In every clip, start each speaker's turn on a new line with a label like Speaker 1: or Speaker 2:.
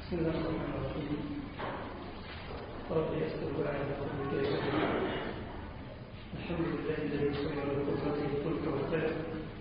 Speaker 1: بسم الله الرحمن الرحيم. رب يسر وعلى فضلك يا كريم. الحمد لله الذي سير بقدرته الفلك والفلك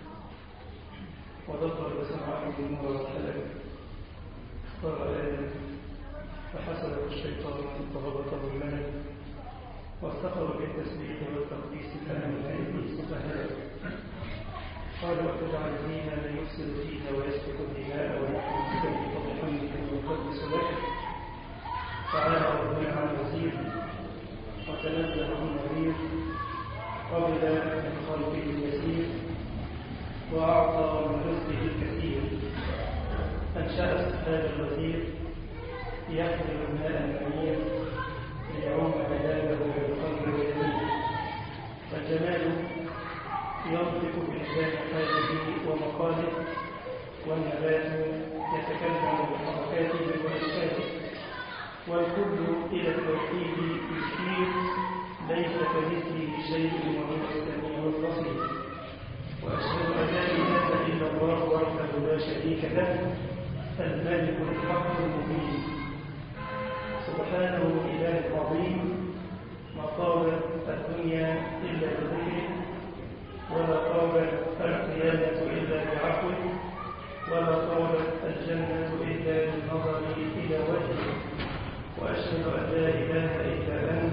Speaker 1: ودبر بسمعه النور والفلك. اختار آدم فحسبه الشيطان فهبطه الملك وافتخر بالتسبيح والتقديس فأمن إبليس فهلك. قال وتجعل فيها من يفسد فيها ويسفك الدماء ونحن نسبح بحمدك ونقدس لك. تعالى ربنا عن وزير وتنزه عن نظير قبل من خلقه اليسير وأعطى من رزقه الكثير. أنشأ هذا الوزير يحمل الماء الأمير ليعم عباده بالخير واليمين. فالجمال ينطق بلسان حاله ومقاله، والنبات يتكلم بحركاته وأشكاله، والكل إلى التوحيد يشير. ليس كمثله شيء وهو السميع البصير. وأشهد أن لا إله إلا الله وحده لا شريك له الملك الحق المبين. سبحانه الإله العظيم ما طابت الدنيا إلا بذكره، ولا طابت القيامة إلا بعفوه، ولا طابت الجنة إلا بالنظر إلى وجهه. وأشهد أن لا إله إلا أنت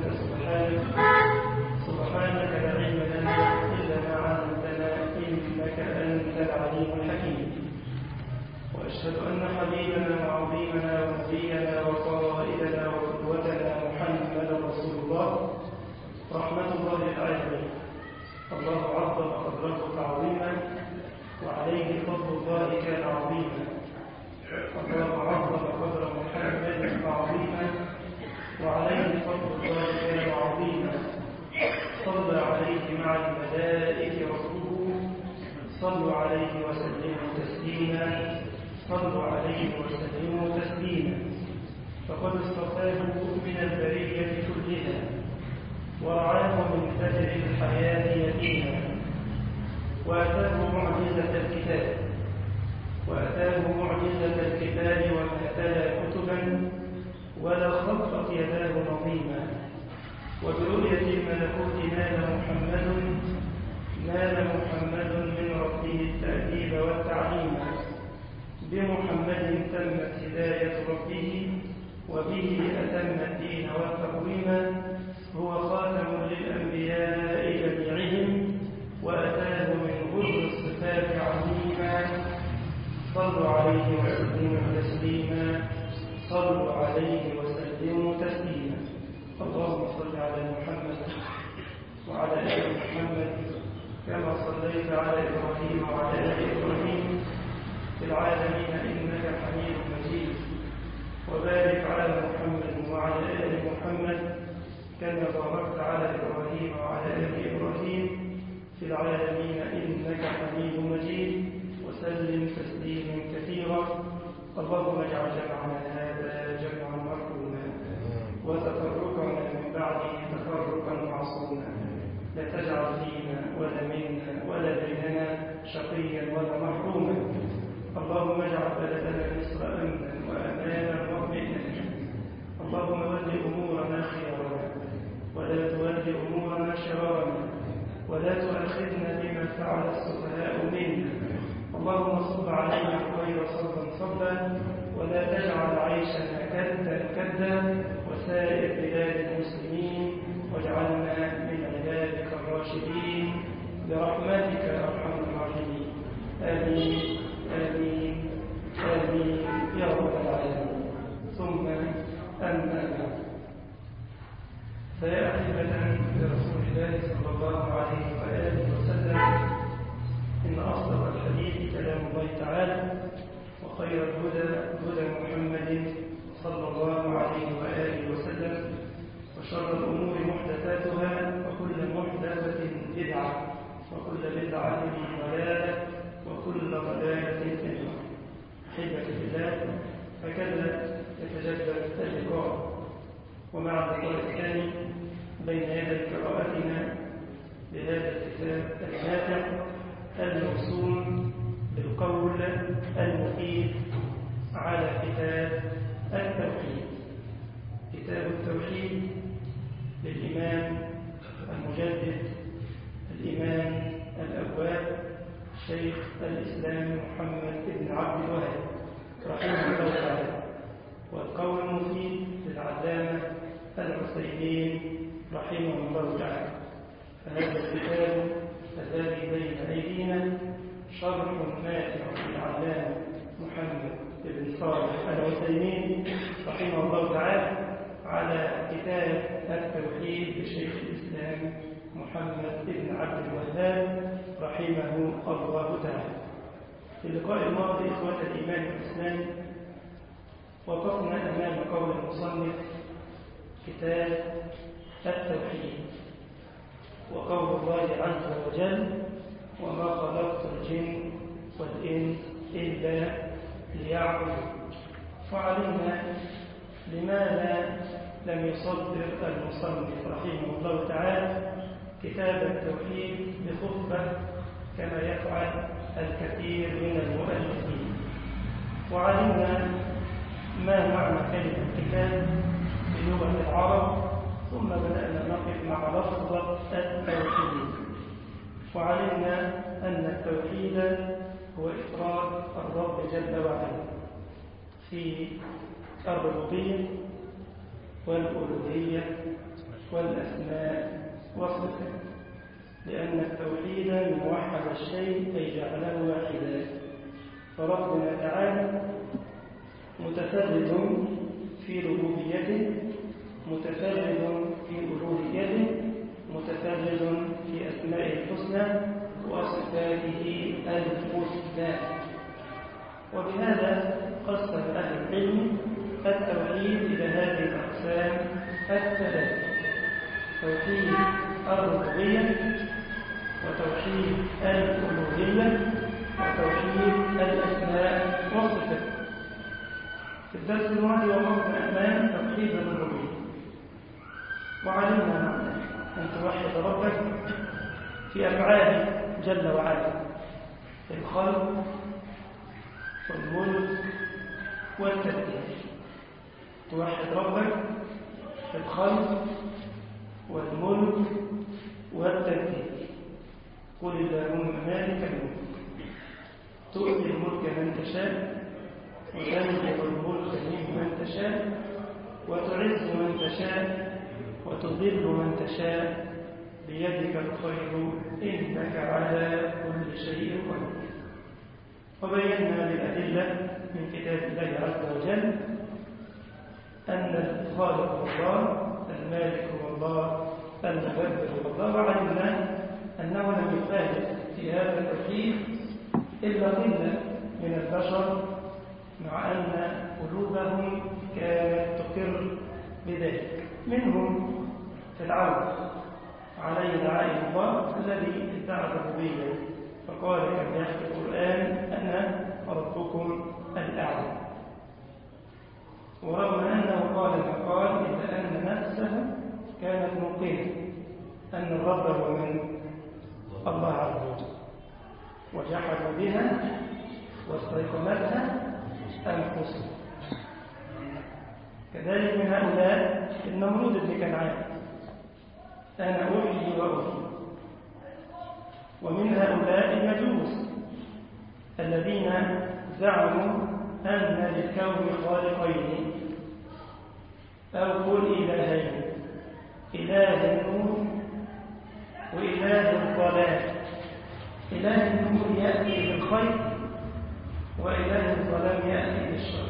Speaker 1: سبحانك لا علم لنا إلا ما علمتنا إنك أنت العليم الحكيم. وأشهد أن حبيبنا وعظيمنا ونبينا وقائدنا وقدوتنا محمدا رسول الله رحمة الله للعالمين. الله عظم قدره تعظيما وعليه فضل الله كان عظيما. الله عظم قدر محمد تعظيما وعليه فضل الله كان عظيما. صلى عليه مع الملائكة ربه. صلوا عليه وسلموا تسليما. صلوا عليه وسلموا تسليما. فقد اصطفاه من البرية كلها ورعاه من فجر الحياة يتيما. وأتاه معجزة الكتاب وما تلا كتبا ولا خطت يداه نظيما. وبرؤية الملكوت نال محمد من ربه التأديب والتعليم. بمحمد تمت هداية ربه وبه أتم الدين والتقويم. هو خاتم للأنبياء جميعهم وأتاه من غر الصفات عظيما. صلوا عليه وسلموا تسليما. صلوا عليه وسلموا تسليما. اللهم صل على محمد وعلى آل محمد كما صليت على إبراهيم وعلى آل إبراهيم في العالمين إنك حميد مجيد. وبارك على محمد وعلى آل محمد كما باركت على إبراهيم وعلى آل إبراهيم في العالمين إنك حميد مجيد. وسلم تسليما كثيرا. اللهم اجعل جمعنا هذا جمعا مرحوما وتفرقنا من بعده تفرقا معصوما. لا تجعل فينا ولا منا ولا بيننا شقيا ولا محروما. اللهم اجعل بلدنا مصر امنا وامانا واطمئنانا. اللهم ول امورنا خيارنا ولا تول امورنا شرارنا ولا تؤاخذنا بما فعل السفهاء منا. اللهم صب علينا الخير صبا صبا ولا تجعل عيشنا كدا وسائر بلاد المسلمين واجعلنا من عبادك الراشدين برحمتك يا ارحم الراحمين. امين امين امين يا رب العالمين. ثم اما بعد، فيا احبه لرسول الله صلى الله عليه واله وسلم، إن أصدق الحديث كلام الله تعالى وخير الهدى هدى محمد صلى الله عليه وآله وسلم وشر الأمور محدثاتها وكل محدثة بدعة وكل بدعة ضلالة وكل ضلالة في النار. أحبة الله، هكذا يتجدد اللقاء ومع اللقاء الثاني بين يدي قراءتنا لهذا الكتاب النافع الموسوم بالقول المفيد على كتاب فهذا الكتاب الذي بين أيدينا شرح نافع للعلامة محمد بن صالح العثيمين رحمه الله تعالى على كتاب التوحيد لشيخ الإسلام محمد بن عبد الوهاب رحمه الله تعالى. في اللقاء الماضي إخوة الإيمان والإسلام وقفنا أمام قول المصنف كتاب التوحيد وقول الله عز وجل وما خلقت الجن والإنس إلا ليعبدون. وعلمنا لماذا لم يصدر المصنف رحمه الله تعالى كتاب التوحيد بخطبة كما يفعل الكثير من المؤلفين. وعلمنا ما معنى كلمة كتاب بلغة العرب، ثم بدأنا نقف مع لفظة التوحيد. وعلمنا أن التوحيد هو إفراد الرب جل وعلا في الربوبية والألوهية والأسماء والصفات، لأن التوحيد من وحد الشيء أي جعله واحدا. فربنا تعالى متفرد في ربوبيته، متفرد في ألوهيته، متفرد في أسمائه الحسنى وصفاته الحسنى. وبهذا قسم أهل العلم التوحيد إلى هذه الأقسام الثلاث: توحيد الربوبية، وتوحيد الألوهية، وتوحيد الأسماء والصفات. في الدرس الماضي وقفنا أمام توحيد الربوبية، وعلمنا أن توحد ربك في أفعاله جل وعلا، في الخلق والملك والتدبير. توحد ربك في الخلق والملك والتدبير. قل اللهم مالك الملك تؤتي الملك من تشاء وتنزع الملك ممن تشاء وتعز من تشاء وتضل من تشاء بيدك الخير إنك على كل شيء قدير. وبينا بالأدلة من كتاب الله عز وجل أن الخالق هو الله، المالك هو الله، المدبر هو الله. وعلمنا أنه لم يخالف في هذا التوحيد إلا قلة من البشر، مع أن قلوبهم كانت تقر بذلك. منهم فرعون عليه لعائن الله الذي ادعى الربوبية فقال كما يحكي القرآن أنا ربكم الأعلى. ورغم أنه قال ما قال إلا أن نفسه كانت موقنة أن الرب هو من الله عز وجل، وجحدوا بها واستيقنتها أنفسهم. كذلك من هؤلاء النمرود بن كنعان أنا أحيي وأحيي. ومن هؤلاء المجوس الذين زعموا أن للكون خالقين أو قل إلهين: إله النور وإله الظلام. إله النور يأتي بالخير وإله الظلام يأتي بالشر.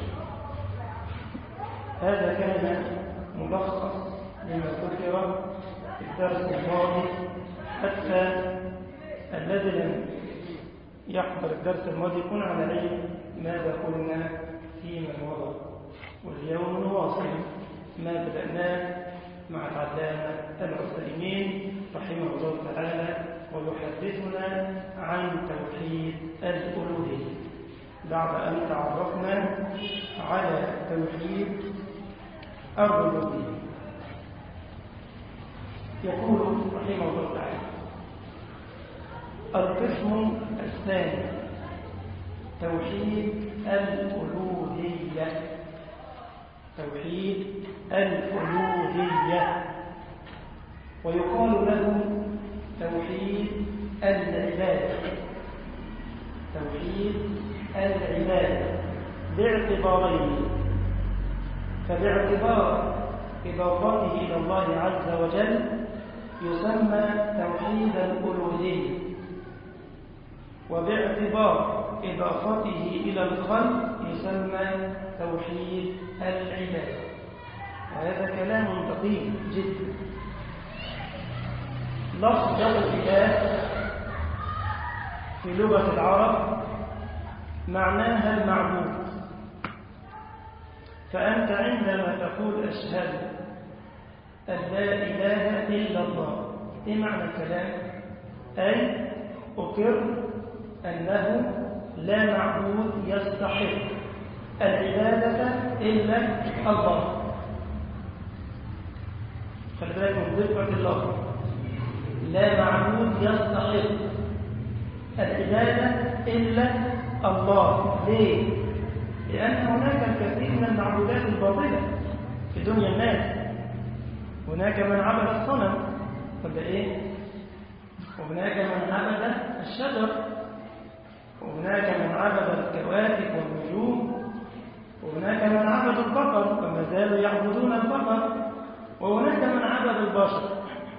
Speaker 1: هذا كان ملخص لما ذكر في الدرس الماضي، حتى الذي لم يحضر الدرس الماضي يكون على علم ماذا قلنا فيما مضى. واليوم نواصل ما بدأناه مع العلامة العثيمين رحمه الله تعالى، ويحدثنا عن توحيد الألوهية بعد أن تعرفنا على توحيد الربوبية. يقول رحمه الله تعالى: القسم الثاني توحيد الألوهية. توحيد الألوهية، ويقال له توحيد العبادة. توحيد العبادة باعتبارين: فباعتبار إضافته إلى الله عز وجل يسمى توحيد الألوهية، وباعتبار إضافته إلى الخلق يسمى توحيد العبادة. وهذا كلام دقيق جدا. لفظ الإله في لغة العرب معناها المعبود. فأنت عندما تقول أشهد أن لا إله إلا الله، إيه معنى الكلام؟ أي أقر أنه لا معبود يستحق العبادة إلا الله. خلي بالك من دقة اللفظ، لا معبود يستحق العبادة إلا الله. ليه؟ لأن هناك الكثير من المعبودات الباطلة في دنيا الناس. هناك من عبد الصنم، ولا إيه؟ وهناك من عبد الشجر، وهناك من عبد الكواكب والنجوم، وهناك من عبد البقر وما زالوا يعبدون البقر، وهناك من عبد البشر.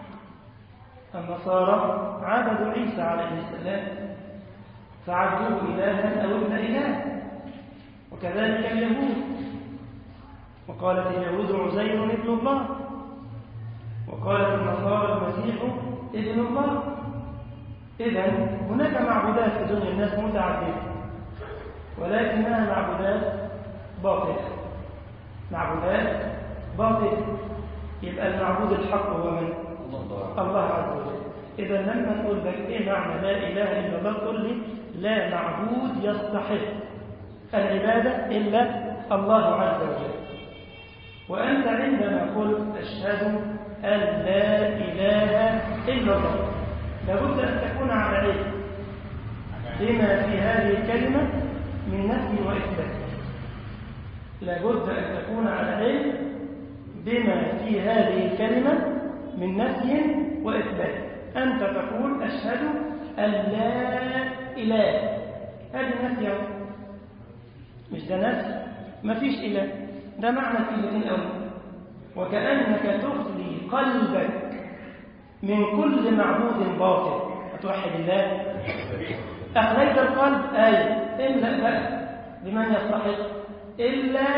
Speaker 1: النصارى عبدوا عيسى عليه السلام فعبدوه إلها أو ابن إله، وكذلك اليهود، وقالت اليهود عزير ابن الله، وقالت النصارى المسيح ابن الله. إذن هناك معبودات في دنيا الناس متعددة، ولكنها معبودات باطلة. معبودات باطلة. يبقى المعبود الحق هو من؟ الله عز وجل. إذا لما نقول لك إيه معنى لا إله إلا الله، تقول لي لا معبود يستحق العبادة إلا الله عز وجل. وأنت عندما قلت أشهد أن لا إله إلا الله، لابد أن تكون على علم بما في هذه الكلمة من نفي وإثبات. لابد أن تكون على علم بما في هذه الكلمة من نفي وإثبات. أنت تقول أشهد أن لا إله، هذه نفي، مش ده نفي؟ ما فيش إله، ده معنى الكلمتين الأول. وكأنك تخلي قلبك من كل معبود باطل. هتوحد الله، أخليت القلب، املأ بقى بمن يستحق إلا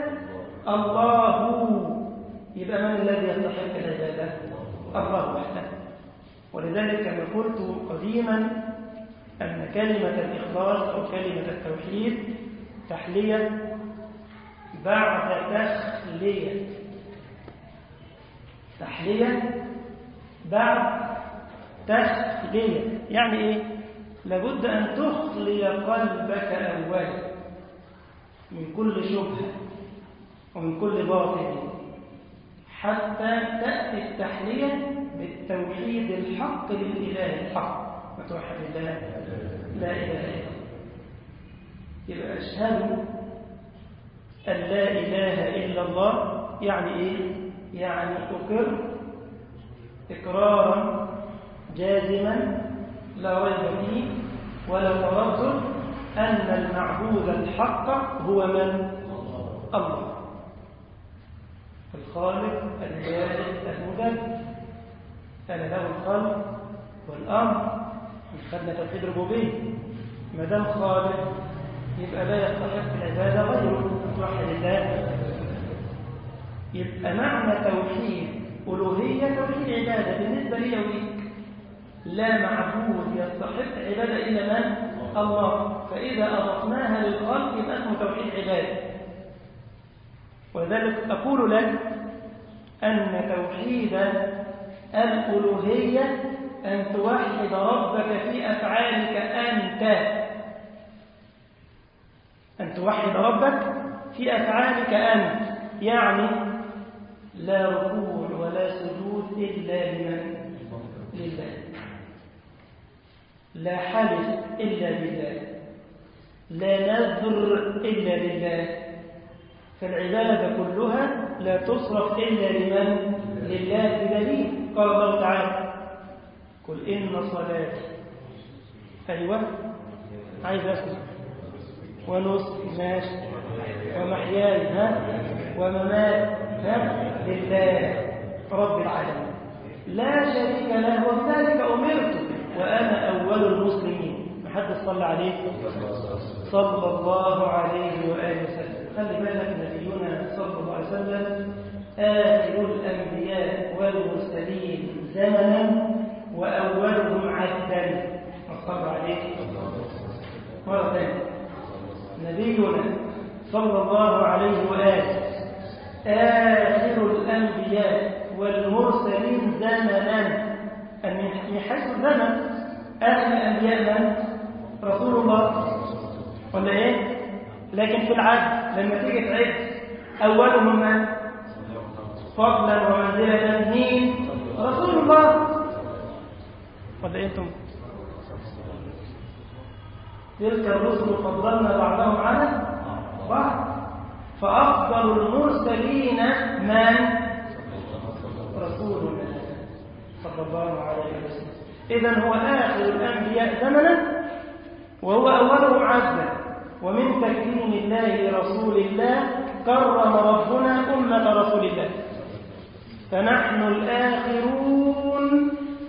Speaker 1: الله. يبقى من الذي يستحق العبادة؟ الله وحده. ولذلك كما قلت قديما أن كلمة الإخلاص أو كلمة التوحيد تحلية بعد تخلية. تحلية بعد تخلية يعني إيه؟ لابد أن تخلي قلبك أولا من كل شبهة ومن كل باطل، حتى تأتي التحلية بالتوحيد الحق للإله الحق. وتوحد الله لا إله إلا الله. يبقى أشهد أن لا إله إلا الله يعني إيه؟ يعني أقر إقرارا جازما لا ريب فيه ولا تردد أن المعبود الحق هو من؟ الله الخالق البارئ المدبر. أنا له الخلق والأمر. خدنا توحيد ربوبية، ما دام خالق يبقى لا يستحق العبادة غيره. توحد الله. يبقى معنى توحيد ألوهية توحيد عبادة بالنسبة لي وليك. لا معبود يستحق عبادة إلا من؟ الله. فإذا أضفناها للخلق يبقى اسمه توحيد عبادة. ولذلك أقول لك أن توحيد الألوهية أن توحد ربك في أفعالك أنت. أن توحد ربك في أفعالك أنت، يعني لا ركوع ولا سجود إلا لمن؟ لله. لا حلف إلا بالله، لا نذر إلا لله. فالعبادة كلها لا تصرف إلا لمن؟ لله. بدليل قال الله تعالى قل إن صلاتي، أيوة عايز أسمع، ونصف ماشي، ومحياي وممات لله رب العالمين. لا شريك له وبذلك أمرت وأنا أول المسلمين. محدث صلى عليه صلى الله عليه وآله وسلم. خلي بالك نبينا صلى الله عليه وسلم آخر الأنبياء والمرسلين زمنا وأولهم عهدا. صلى عليه مرة ثانية. نبينا صلى الله عليه وآله آخر الأنبياء والمرسلين زمنا. من حيث الزمن آخر الأنبياء من؟ رسول الله ولا إيه؟ لكن في العد لما تيجي تعد أولهم من؟ فضلا ومنزلة مين؟ رسول الله ولا إيه أنتم؟ تلك الرسل فضلنا بعضهم على بعض فأفضل المرسلين من؟ رسولنا صلى الله عليه وسلم. إذن هو آخر الأنبياء زمنا وهو أولهم عزا. ومن تكريم الله لرسول الله كرم ربنا أمة رسول الله، فنحن الآخرون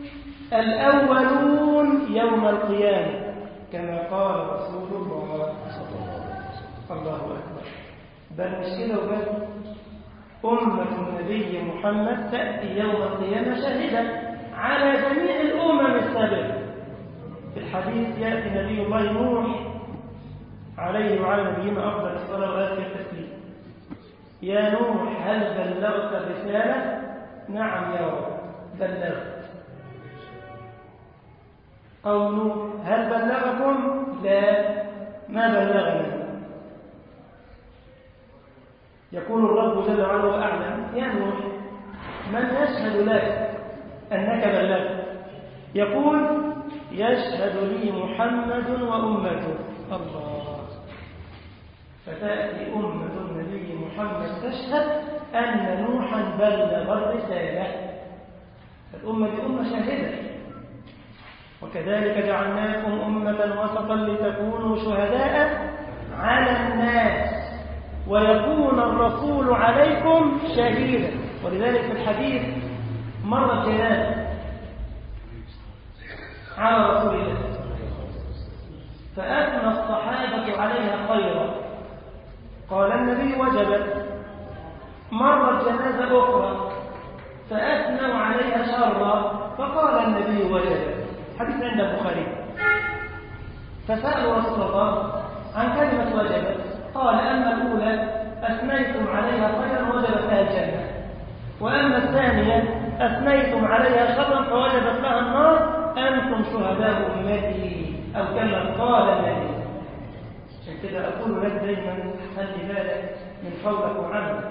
Speaker 1: الأولون يوم القيامة كما قال رسول الله. الله أكبر. بل مش كده وبس، أمة النبي محمد تأتي يوم القيامة شاهدة على جميع الأمم السابقة. في الحديث يأتي نبي الله نوح عليه وعلى نبينا أفضل الصلاة وأزكى التسليم: يا نوح هل بلغت الرسالة؟ نعم يا رب بلغت. قوم نوح هل بلغكم؟ لا ما بلغنا. يقول الرب جل وعلا أعلم: يا نوح من يشهد لك أنك بلغت؟ يقول: يشهد لي محمد وأمته. الله. فتأتي أمة النبي محمد تشهد أن نوحا بلغ الرسالة. الأمة دي أمة شاهدة. وكذلك جعلناكم أمة وسطا لتكونوا شهداء على الناس ويكون الرسول عليكم شهيدا. ولذلك في الحديث مرت جنازة على رسول الله فأثنى الصحابة عليها خيرا، قال النبي وجبت. مرت جنازة أخرى فأثنوا عليها شرا فقال النبي وجبت. حديث عند البخاري. فسألوا رسول الله عن كلمة وجبت، قال: أما الأولى أثنيتم عليها خيرا وجبت لها الجنة، وأما الثانية أثنيتم عليها شرا فوجبت لها النار، أنتم شهداء أمتي، أو كما قال النبي. عشان كده أقول لك دايما خلي بالك من قولك وعملك،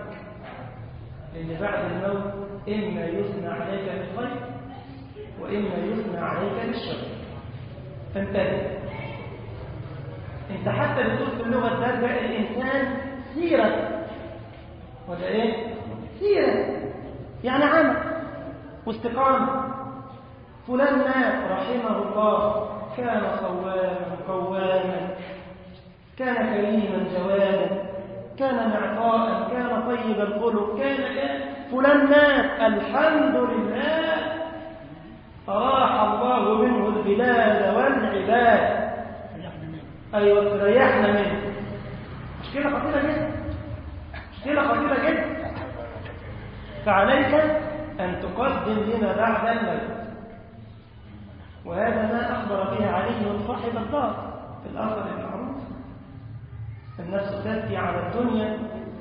Speaker 1: لأن بعد الموت إما يثنى عليك بالخير وإما يثنى عليك بالشر. فانتبه. انت حتى بتقول في اللغة الدارجة الإنسان سيرة ولا إيه؟ سيرة يعني عمل واستقامة. فلان مات رحمه الله كان صواما قواما، كان كريما جوادا، كان معطاء، كان طيب الخلق، كان فلان مات الحمد لله أراح الله منه البلاد والعباد. أيوة تريحنا منه. مشكلة خطيرة جدا، مشكلة خطيرة جدا. فعليك أن تقدم لما بعد الموت. وهذا ما أخبر به علي صاحب الدار في الأثر المعروف: النفس تبكي على الدنيا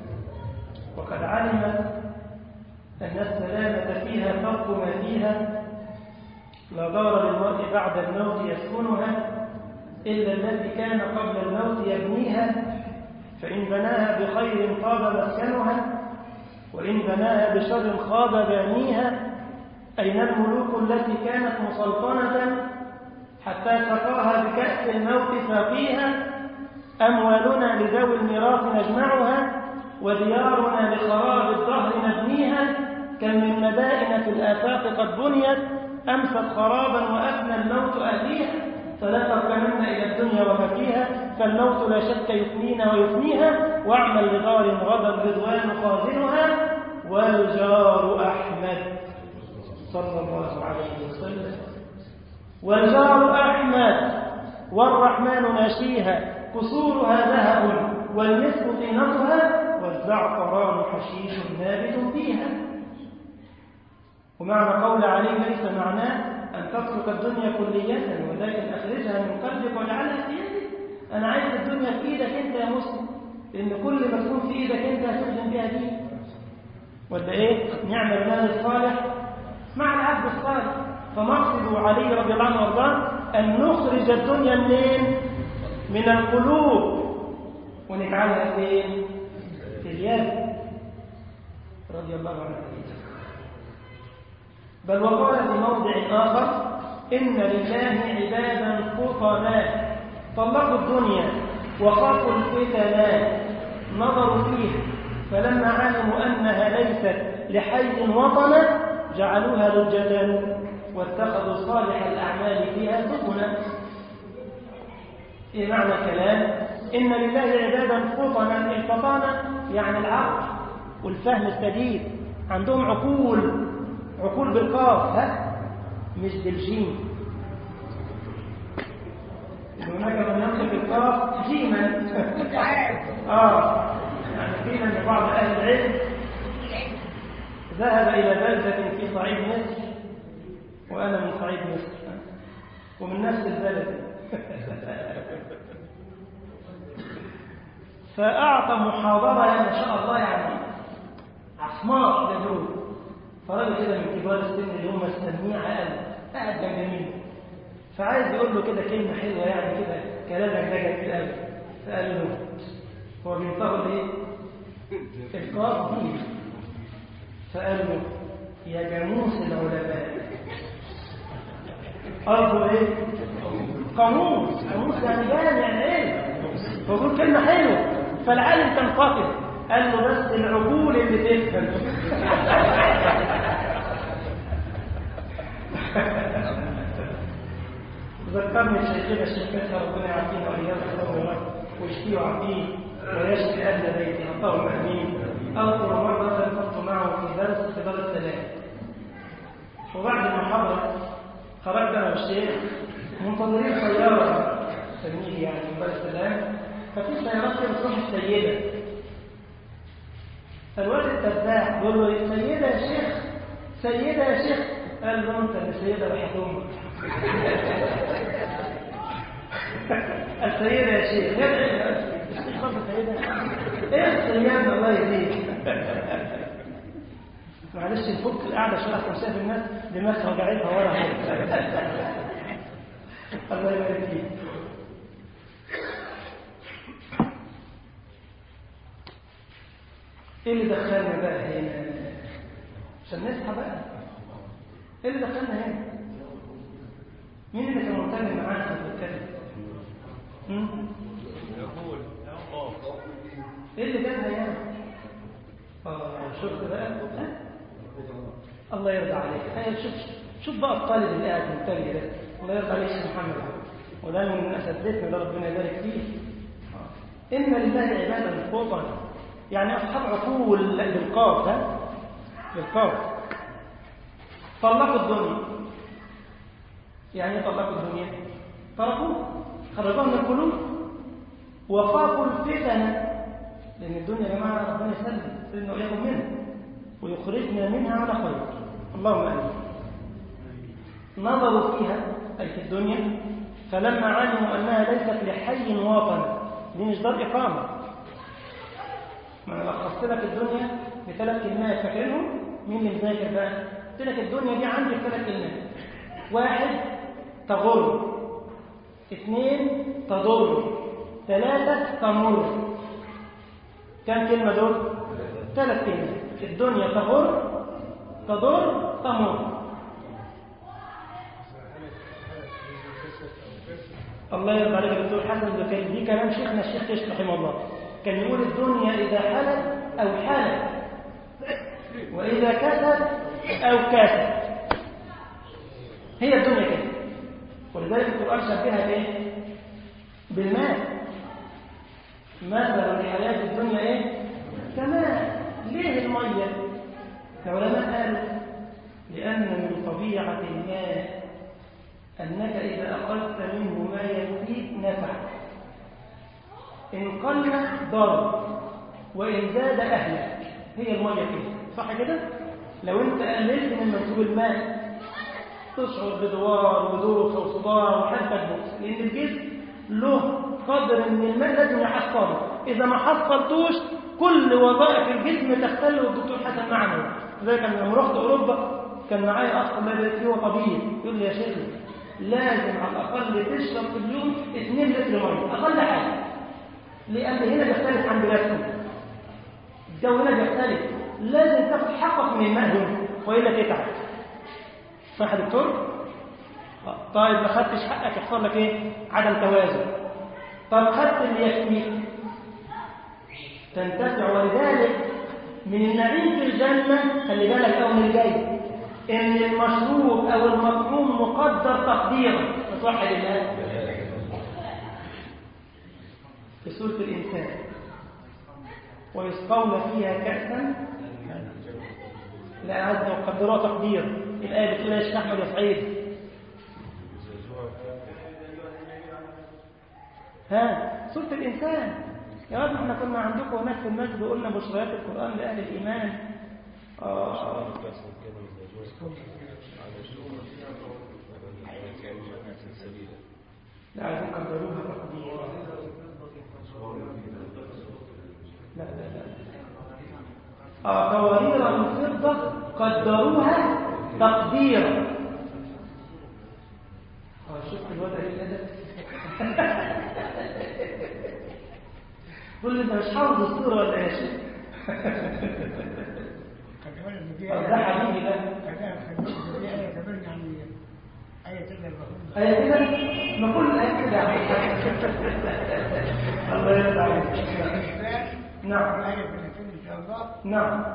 Speaker 1: وقد علمت أن السلامة فيها فرق ما فيها، لا دار للمرء بعد الموت يسكنها إلا التي كان قبل الموت يبنيها، فإن بناها بخير طاب مسكنها وإن بناها بشر خاب بانيها. أين الملوك التي كانت مسلطنة حتى سقاها بكأس الموت ساقيها؟ أموالنا لذوي الميراث نجمعها وديارنا لخراب الدهر نبنيها. كم من مدائن في الآفاق قد بنيت أمست خرابا وأفنى الموت أهليها. فلا تركنن إلى الدنيا وما فيها، فالموت لا شك يفنينا ويفنيها. واعمل لغار غدا الرضوان خازنها والجار أحمد. صلى الله عليه وسلم. والجار أحمد والرحمن ناشيها كسورها ذهب والمسك طينتها والزعفران حشيش نابت فيها. ومعنى قول علي ليس معناه أن تترك الدنيا كلية، ولكن أخرجها من قلبك واجعلها في يدك. أنا عايز الدنيا في إيدك أنت يا مسلم، لأن كل ما تكون في إيدك أنت هتخدم بها دي ولا إيه؟ نعم المال الصالح مع العبد الصالح. فمقصد علي رضي الله عنه وارضاه أن نخرج الدنيا منين؟ من القلوب ونجعلها فين؟ في اليد رضي الله عنه. بل وقال في موضع آخر إن لله عبادا فطنا طلقوا الدنيا وخافوا الفتن نظروا فيها فلما علموا أنها ليست لحي وطنا جعلوها لجة واتخذوا صالح الأعمال فيها سفنا. إيه معنى الكلام؟ إن لله عبادا فطنا. الفطانة يعني العقل والفهم السديد، عندهم عقول بالقاف ها مش بالجيم. هناك من ينطق القاف جيما يعني قيل ان بعض اهل العلم ذهب الى بلده في صعيد مصر، وانا من صعيد مصر ومن نفس البلد فاعطى محاضره ما شاء الله يعني عصماء لدروب. فرجل كده من كبار السن اللي هم السميعة قاعد جنب منه، فعايز يقول له كده كلمة حلوة يعني كده كلامك ده جميل قوي. فقال له هو بينطق ايه؟ القاف دي. فقال له يا جاموس العلماء. قصده ايه؟ قاموس يعني جامع ايه؟ فقول كلمة حلوة فالعالم تنقطع. قال له بس العقول اللي تفهم. ذكرني شيخنا الشيخ ربنا يعافينا وإياه ويشفيه ويعافيه ويشفي أهل بيته اللهم آمين. أذكر مرة كنت معه في درس في دار السلام، وبعد المحاضرة خرجت أنا والشيخ منتظرين سيارة تلميذ يعني في دار السلام، ففي سيارات كده بتروح السيدة. فالواد التباع بيقول له سيدة يا شيخ سيدة يا شيخ. قال له انت اللي سيدة وحكومة. السيدة يا شيخ ايه السيدة الله يهديك. معلش نفك القعدة شوية عشان شايف الناس دماغها وجعتها ورا. الله يبارك فيك. ايه اللي دخلنا بقى هنا عشان نصحى بقى؟ ايه اللي دخلنا هنا؟ مين اللي كان مهتم معانا في الكلام؟ ايه اللي جابها هنا؟ شفت بقى؟ الله يرضى عليك. شوف بقى الطالب اللي قاعد منتبه ده، الله يرضى عليك يا محمد، وده من اساتذتنا ده ربنا يبارك فيه. ان لله عبادا فطنا يعني أصحاب عقول بالقاف ها بالقاف. طلقوا الدنيا يعني طلقوا الدنيا تركوها خرجوها من القلوب وخافوا الفتن، لأن الدنيا يا جماعة ربنا يسلم إنه ياخذ منها ويخرجنا منها على خير اللهم آمين. نظروا فيها أي في الدنيا فلما علموا أنها ليست لحي وطن، دي مش دار إقامة. ما انا لخصت لك الدنيا بثلاث كلمات فاكرينهم؟ مين اللي مذاكر بقى؟ قلت لك الدنيا دي عندي ثلاث كلمات: واحد تغر، اثنين تضر، ثلاثة تمر. كم كلمة دول؟ ثلاث كلمات. الدنيا تغر تضر تمر. الله يرضى عليك يا دكتور حسن، دي كلام شيخنا الشيخ كشك رحمه الله، كان يقول الدنيا إذا حلت أو حلت، وإذا كسد أو كسد، هي الدنيا كده. ولذلك القرآن شبهها بإيه؟ بالماء. مثل الحياة الدنيا إيه؟ كماء. ليه المية؟ العلماء قالوا لأن من إن قل ضر وإن زاد أهلك. هي المية كده، صح كده؟ لو أنت قللت من منسوب الماء تشعر بدوار ودوخة وصداع وحتى بؤس، لأن الجسم له قدر من الماء لازم يحصله. إذا ما حصلتوش كل وظائف الجسم تختل. والدكتور حسن معنا زي كان لما رحت أوروبا كان معايا أخ الله يبارك فيه طبيب يقول لي يا شيخ لازم على الأقل تشرب في اليوم 2 لتر مية أقل حاجة، لأن هنا بيختلف عن بلادكم، الجو هنا بيختلف، لازم تاخد حقك من الماء هنا وإلا تتعب. صح يا دكتور؟ طيب ما خدتش حقك يحصل لك ايه؟ عدم توازن. طب خدت اللي يكفيك تنتفع. ولذلك من النعيم في الجنة خلي بالك أو من الجاي إن المشروب أو المطعوم مقدر تقديرا. تصحي لله في سورة الإنسان ويسقون فيها كأسا لا عايز يقدرها تقدير. الآية بتقول يا شيخ أحمد يا سعيد سورة الإنسان. يا رب احنا كنا عندكم هناك في المسجد وقلنا بشريات القرآن لأهل الإيمان. لا عايزين قدروها تقديرا. لا قوارير من فضة قدروها تقديرا. شفت الوضع الأدب قل لي انت مش حافظ الصورة ولا ايش؟ ده حبيبي ده آية كده ما كل الآية كده الله يرضى نعم
Speaker 2: آية في الإنسان إن شاء الله.
Speaker 1: نعم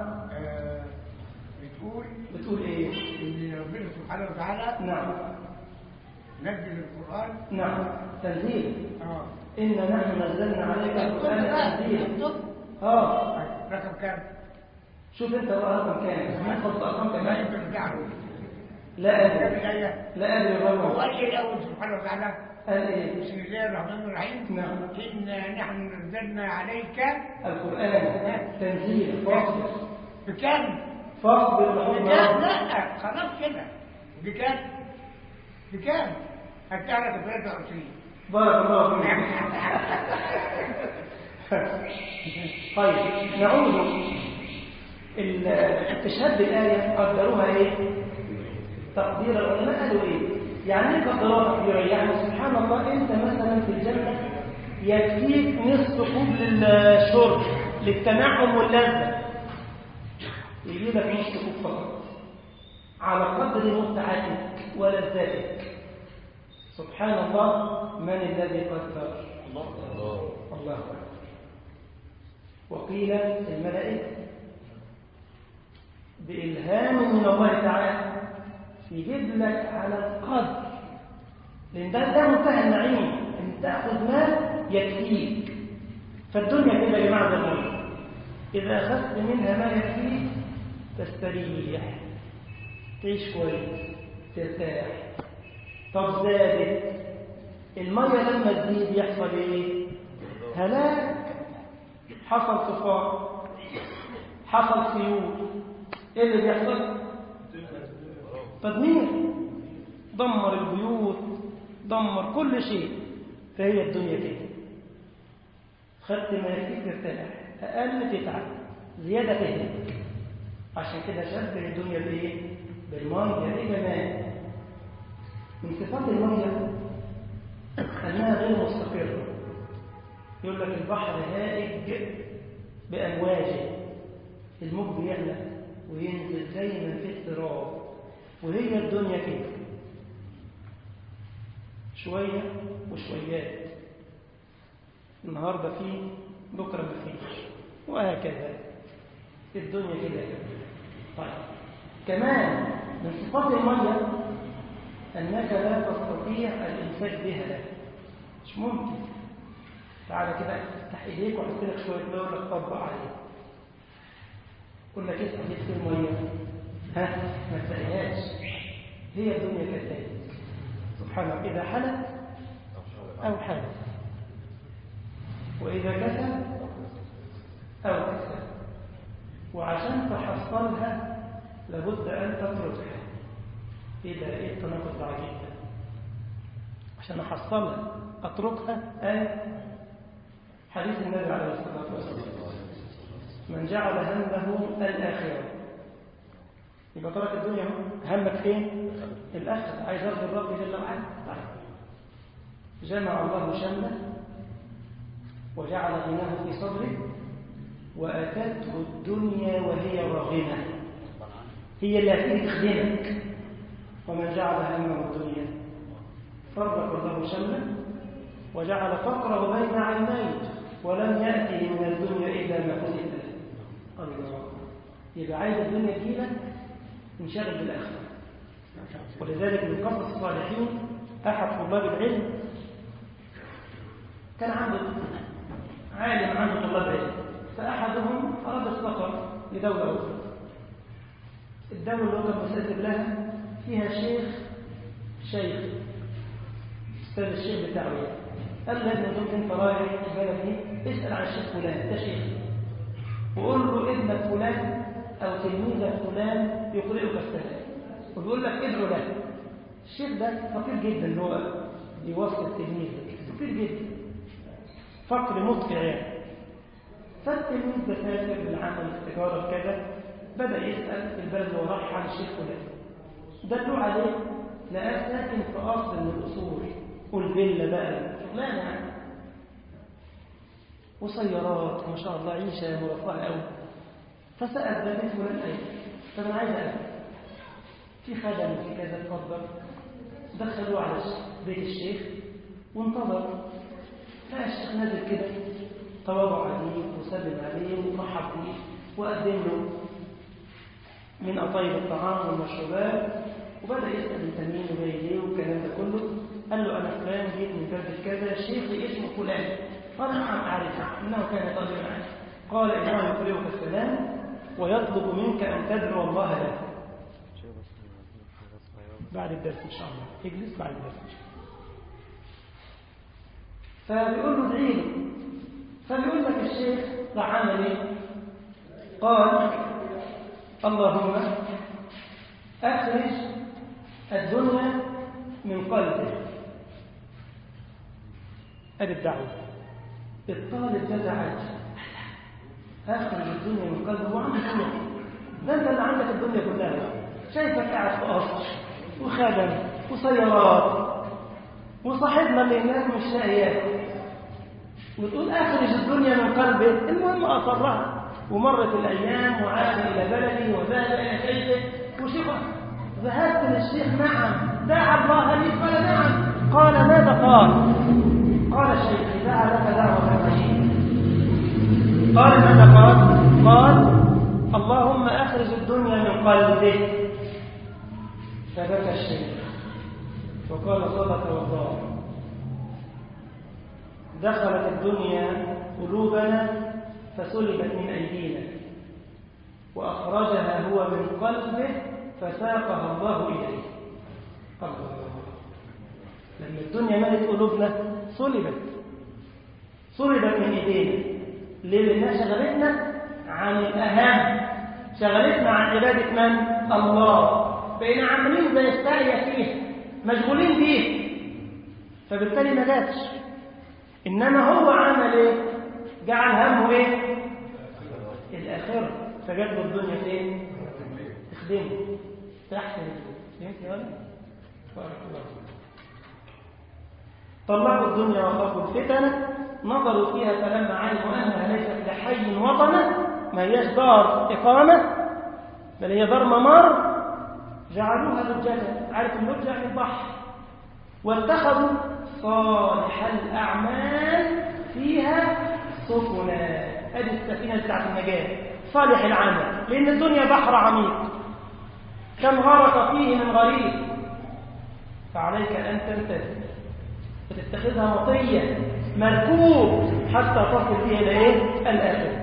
Speaker 1: بتقول إيه؟
Speaker 2: إن ربنا سبحانه وتعالى
Speaker 1: نعم
Speaker 2: نزل القرآن.
Speaker 1: نعم تنزيل. إنا نحن نزلنا عليك القرآن تنزيلا.
Speaker 2: رقم كام؟
Speaker 1: شوف أنت بقى رقم كام؟ نحفظ الأرقام كمان؟
Speaker 2: لا
Speaker 1: أدري. لا أدري الرقم.
Speaker 2: هو قال إيه الأول سبحانه وتعالى؟
Speaker 1: قال إيه؟
Speaker 2: بسم الله الرحمن الرحيم.
Speaker 1: نعم.
Speaker 2: إنا نحن نزلنا عليك
Speaker 1: القرآن تنزيلا. فاصبر.
Speaker 2: بكام؟
Speaker 1: فاصبر
Speaker 2: بكام؟ لا خلاص كده. بكام؟ هتعرف 23.
Speaker 1: بارك الله فيك. طيب نعود. التشهد بالآية قدروها إيه؟ تقدير العلماء قالوا إيه؟ يعني إيه قدروها تقديرا؟ يعني سبحان الله أنت مثلا في الجنة يكفيك نصف كوب للشرب للتنعم واللذة، يجيبك نصف كوب فقط على قدر متعتك ولذتك. سبحان الله من الذي قدر؟ الله. وقيل الملائكة بإلهام من الله تعالى يجيب لك على القدر، لأن ده منتهى النعيم أن تأخذ مال يكفيك. فالدنيا كده يا جماعة المية إذا أخذت منها ما يكفيك تستريح تعيش كويس ترتاح. طب زادت المية لما تزيد يحصل ايه؟ هلاك. حصل طوفان، حصل سيول، ايه اللي بيحصل؟ تدمير، دمر البيوت، دمر كل شيء. فهي الدنيا كده، خدت ما يكفيك ترتاح، اقل تتعب، زياده تهلك. عشان كده شبه الدنيا بايه؟ بالميه. ايه كمان من صفات الميه؟ انها غير مستقره. يقول لك البحر هائج بامواجه، الموج بيعلى وينزل دايما في اضطراب. وهي الدنيا كده شويه وشويات، النهارده فيه بكره ما فيش، وهكذا الدنيا كده. طيب كمان من صفات الميه انك لا تستطيع الامساك بها، مش ممكن. تعالى كده افتح ايديك وحط لك شويه ميه ولا تطبق عليه، كل لك اسمع في الميه ما تلاقيهاش. هي الدنيا كذلك سبحانه، اذا حلت او حلت. وإذا كسب أو كسب، وعشان تحصلها لابد أن تتركها. إيه التناقض العجيب ده؟ عشان أحصلها أتركها، أي حديث النبي عليه الصلاة والسلام: من جعل همه الآخرة. يبقى ترك الدنيا. همك فين؟ الآخرة. عايز أرضي الرب جل وعلا. جمع الله شمله وجعل غناه في صدره، وأتته الدنيا وهي راغمة، هي اللي هتيجي تخدمك. ومن جعل همه الدنيا فرق الله شمله وجعل فقره بين عينيه، ولم يأته من الدنيا إلا ما كتب له. الله. يبقى عايز الدنيا تجيلك، انشغل بالآخرة. ولذلك من قصص الصالحين أحد طلاب العلم كان عنده عالم عنده طلاب علم، فأحدهم أراد السفر لدولة أخرى. الدولة اللي هو كان مسافر لها فيها شيخ أستاذ الشيخ بتاعه، قال له: ابن دول أنت رايح البلد دي، اسأل عن الشيخ فلان، ده شيخ، وقول له ابنك فلان أو تلميذك فلان يقرئك السلام، وبيقول لك ادعو له. الشيخ ده فقير جدا، اللي هو يوصل التلميذ ده فقير جدا، فقر مدقع يعني. فالتلميذ ده سافر بالعمل التجارة كذا، بدأ يسأل في البلد اللي هو رايح عن الشيخ فلان، دلوا عليه لقاه ساكن في أصل من الأصول، والفيلا بقى شغلانة يعني، وسيارات ما شاء الله، عيشة مرفهة قوي. فسأل ده بيت فلان ايه؟ طب انا عايز أقل في خدم وفي كذا، اتفضل. دخلوه على بيت الشيخ وانتظر، لقى الشيخ نازل كده، تواضع عليه وسلم عليه ومرحب بيه وقدم له من أطيب الطعام والمشروبات، وبدأ يسأل انت مين وجاي ليه والكلام ده كله. قال له: انا فلان جيت من بلد كذا، شيخي اسمه فلان. قال: نعم أعرفه، انه كان طالبا عنه. قال: انه يقرئك السلام ويطلب منك ان تدعو الله له. بعد الدرس ان شاء الله، اجلس بعد الدرس ان شاء الله. فبيقول له: ادعي له. فبيقول لك الشيخ راح عمل ايه؟ قال: اللهم اخرج الدنيا من قلبه. ادي الدعوه. الطالب ده تعجب: اخرج الدنيا من قلبه؟ هو عنده دنيا؟ ده انت اللي عندك الدنيا كلها، شايفك قاعد في قصر وخدم وسيارات، وصاحبنا اللي هناك مش لاقي ياكل، وتقول اخرج الدنيا من قلبه. المهم اصرها، ومرت الايام وعاد الى بلده وذهب الى شيخه وشيخه. ذهبت للشيخ: نعم. دعا الله لي؟ قال: نعم. قال: ماذا قال؟ قال: شيخي دعا لك دعوة عجيبة. قال: ماذا قال؟ قال: اللهم أخرج الدنيا من قلبه. فبكى الشيخ وقال: صدق والله، دخلت الدنيا قلوبنا فسلبت من أيدينا، وأخرجها هو من قلبه فساقها الله إليه. الله. لما الدنيا ملت قلوبنا سلبت من إيدينا. ليه؟ لأنها شغلتنا عن الأهم، شغلتنا عن عبادة من؟ الله. بقينا عاملين زي الساعية فيه، مشغولين بيه، فبالتالي ما جاتش. إنما هو عمل إيه؟ جعل همه إيه؟ الآخرة. فجاب له الدنيا فين؟ تخدمه تحت رجله. فهمت يا ولد؟ بارك الله فيك. طلعوا الدنيا وخافوا الفتنة، نظروا فيها فلما علموا أنها ليست لحي وطنة، ما هياش دار إقامة بل هي دار ممر، جعلوها لجة. عارف اللجة يعني البحر. واتخذوا صالح الأعمال فيها سفنا. أدي السفينة بتاعت النجاة، صالح العمل، لأن الدنيا بحر عميق كم غرق فيه من غريق، فعليك أن تنتبه وتتخذها مطية مركوب حتى تصل فيها إلى الآخر.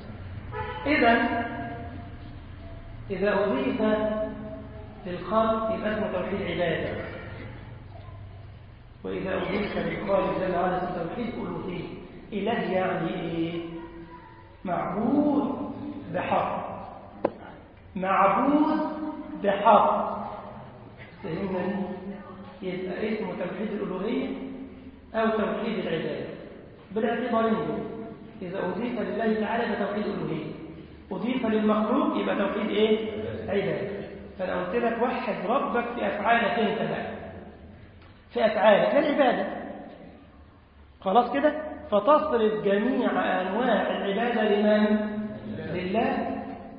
Speaker 1: إذا أضيف للخلق يبقى اسمه توحيد عبادة، وإذا أضيف للخالق جل وعلا اسمه توحيد ألوهية. إله يعني إيه؟ معبود بحق، معبود بحق. فهمنا؟ يبقى اسمه توحيد الألوهية أو توحيد العبادة بالاعتبارين دول. إذا أضيف لله تعالى يبقى توحيد الألوهية، أضيف للمخلوق يبقى توحيد إيه؟ عبادة. فأنا قلت لك وحد ربك في أفعالك أنت بقى، في أفعالك العبادة، خلاص كده. فتصرف جميع أنواع العبادة لمن؟ لله.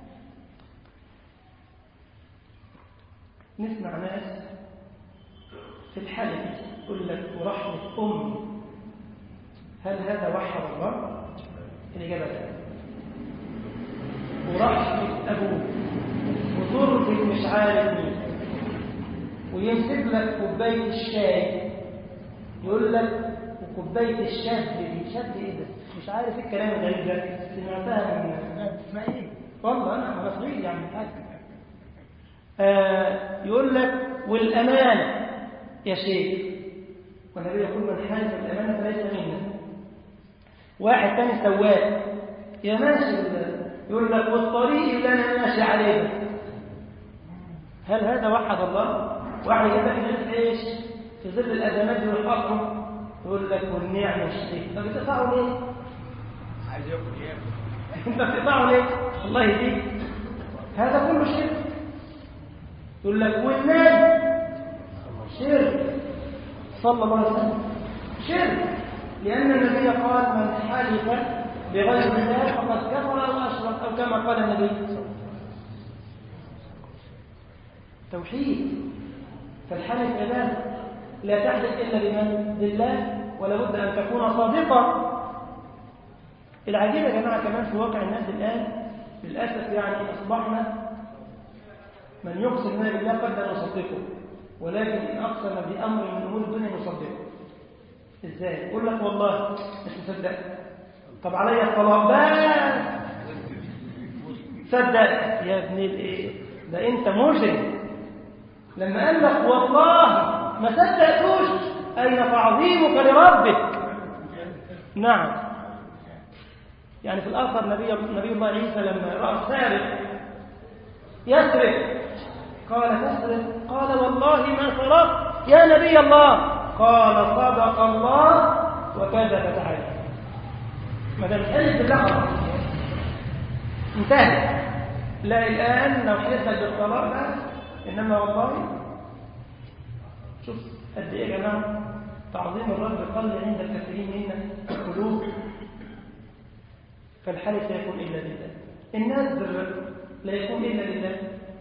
Speaker 1: نسمع ناس في الحالة دي يقول لك ورحمة أمي، هل هذا وحد الله؟ الإجابة لا. ورحمة أبوك وتربط مش عارف مين، ويمسك لك كوباية الشاي يقول لك وكوباية الشهد دي، شهد ايه ده؟ مش عارف ايه الكلام الغريب ده، سمعتها من
Speaker 2: اسماعيل
Speaker 1: والله انا مصري يعني حاجه. يقول لك والامانه يا شيخ، والنبي يقول من حالف الامانه فليس منا. واحد ثاني سواق يا ماشي يقول لك والطريق اللي انا ماشي عليه، هل هذا وحد الله؟ واحد يقول لك الناس ايش في ظل الازمات والحكم يقول لك والنعم والشريك. طب بتقطعوا ليه؟
Speaker 2: عايز ياكل
Speaker 1: انت بتقطعوا ليه؟ الله يهديك، هذا كله شرك. يقول لك والنبي شرك صلى الله عليه وسلم، شرك، لأن النبي قال من حلف بغير الله فقد كفر أو أشرك، أو كما قال النبي. توحيد. فالحلف عبادة، لا تحلف إلا بمن؟ بالله، ولا بد أن تكون صادقا. العجيب يا جماعة كمان في واقع الناس الآن للأسف، يعني أصبحنا من يقسم بالله قد لا نصدقه، ولكن إن أقسم بأمر من أمور الدنيا نصدقه. إزاي؟ يقول لك والله مش مصدق، طب علي الطلاق بس صدق يا ابن الإيه ده، أنت مجرم. لما قال لك والله ما صدقتوش، أين تعظيمك لربك؟ نعم. يعني في الآخر نبي الله عيسى لما رأى السارق يسرق قال تسرق؟ قال والله ما سرقت يا نبي الله. قال صدق الله وكذب تعالى. ما دام حلف بالله خلاص انتهى. لا الآن لو حلف بالطلاق لا، إنما والله شوف قد إيه يا جماعة تعظيم الرب قل عند الكثيرين منا القلوب. فالحلف لا يكون إلا لله، النذر لا يكون إلا لله.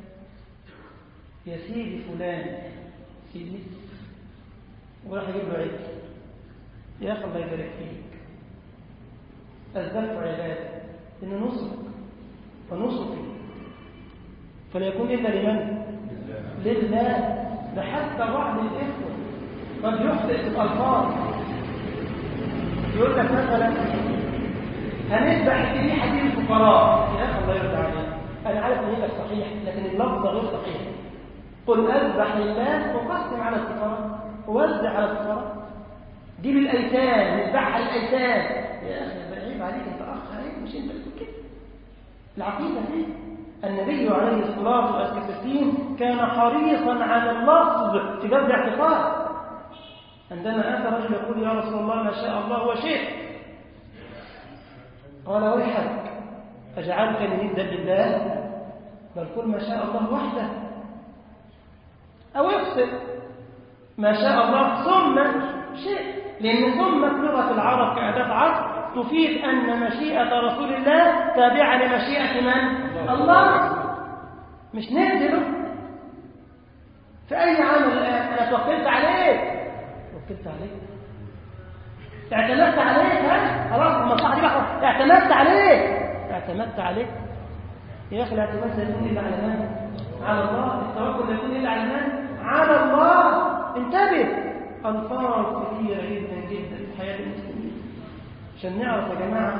Speaker 1: يا سيدي فلان سيدي وراح يجيب له عيد، يا أخي الله يبارك فيك، الذبح عبادة، إنه نصرك ونصرك، فلا يكون إلا لمن؟ لله. ده حتى بعض الإخوة قد يخطئ في الألفاظ، يقول لك مثلا هنذبح ذبيحة دي الفقراء، يا أخي الله يرضى عليك، أنا عارف إن هي صحيح لكن اللفظ غير صحيح. قل أذبح لله وقسم على الفقراء ووزع على الفقراء، دي للأيتام نذبحها للأيتام. يا أخي عيب عليك، أنت أخ عليك، مش أنت بتقول كده. العقيدة دي النبي عليه الصلاة والسلام كان حريصا على اللفظ في باب الاعتقاد. عندما أتى رجل يقول يا رسول الله ما شاء الله وشئت، قال ويحك أجعلتني ندا لله؟ بل قل ما شاء الله وحده، أو يقصد ما شاء الله ثم شيء، لأن ثم في لغة العرب كأداة عطف تفيد أن مشيئة رسول الله تابعة لمشيئة من؟ الله. مش ننزله في أي عمل الآن، أنا توكلت عليك، توكلت عليك، اعتمدت عليك، ها خلاص المصلحة دي بقى اعتمدت عليك، اعتمدت عليك. يا أخي الاعتماد لا يكون إلا على من؟ على الله. التوكل لا يكون إلا على من؟ على الله. انتبه، ألفاظ كثيرة جدا جدا في حياة المسلمين عشان نعرف يا جماعة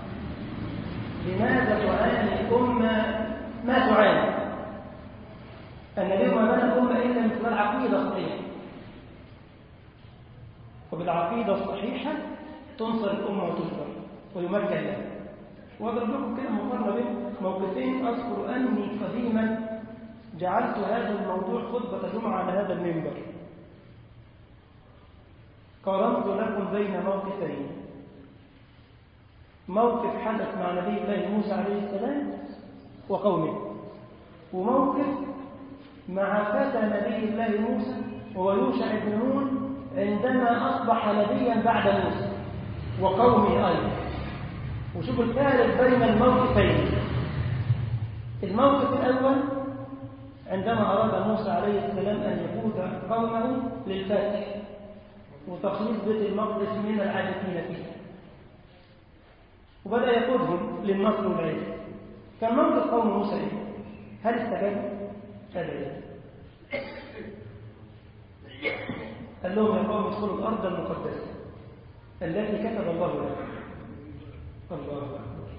Speaker 1: لماذا تعاني الأمة ما تعاني. النبي ما بنى الأمة إلا من خلال عقيدة صحيحة، وبالعقيدة الصحيحة تنصر الأمة وتجبر ويمكن لها. وأضرب لكم كده مقارنة بين موقفين. أذكر أني قديما جعلت هذا الموضوع خطبة جمعة على هذا المنبر. قارنت لكم بين موقفين: موقف حدث مع نبي الله موسى عليه السلام وقومه، وموقف مع فتى نبي الله موسى وهو يوشع بن نون عندما أصبح نبيا بعد موسى وقومه أيضا. وشوفوا الفارق بين الموقفين. الموقف الأول عندما أراد موسى عليه السلام أن يقود قومه للفتح وتخليص بيت المقدس من العابثين فيه، وبدأ يقودهم للنصر والعز. كان موقف قوم موسى إيه؟ هل استجابوا؟ أبدا. قال لهم يا قوم ادخلوا الأرض المقدسة التي كتب الله لكم. الله أكبر.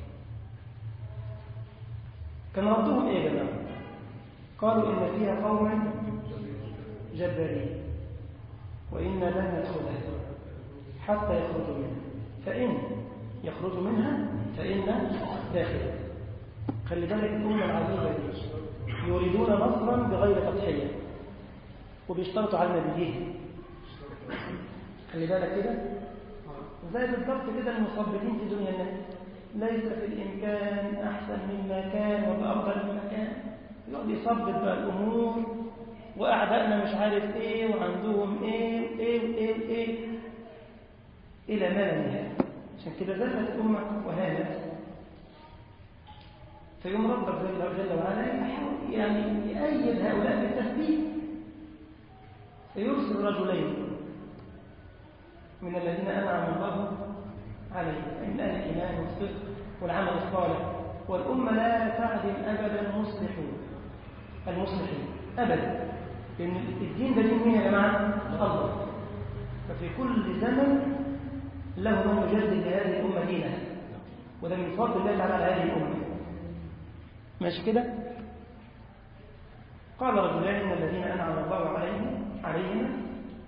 Speaker 1: كان ردهم إيه يا جماعة؟ قالوا إن فيها قوما جبارين وإنا لن ندخلها حتى يخرجوا منها، فإن يخرجوا منها فإنا داخل. خلي بالك الأمة العزيزة دي يريدون نصرا بغير تضحية وبيشترطوا على نبيهم. خلي بالك كده زي بالضبط كده المصبتين في دنيا الناس، ليس في الإمكان أحسن مما كان وبأفضل مما كان. يقعد يصبت بقى الأمور وأعدائنا مش عارف إيه وعندهم إيه وإيه وإيه وإيه إلى ما لا نهاية. عشان كده زادت الأمة وهانت. فيوم ربك جل وعلا يحاول يعني يؤيد هؤلاء بالتثبيت، فيرسل رجلين من الذين أنعم الله عليهم من أهل الإيمان والصدق والعمل الصالح، والأمة لا تعدم أبدا المصلحين أبدا، لأن الدين ده دين مين يا جماعة؟ الله. ففي كل زمن له من يجدد لهذه الأمة دينها، وده من فضل الله تعالى على هذه الأمة. ماشي كده؟ قال رجلان من الذين أنعم الله عليهم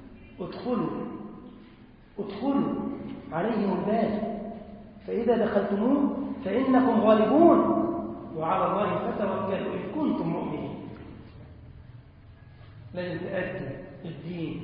Speaker 1: ادخلوا عليهم الباب فإذا دخلتموه فإنكم غالبون وعلى الله فتوكلوا إن كنتم مؤمنين. لازم تأدي الدين.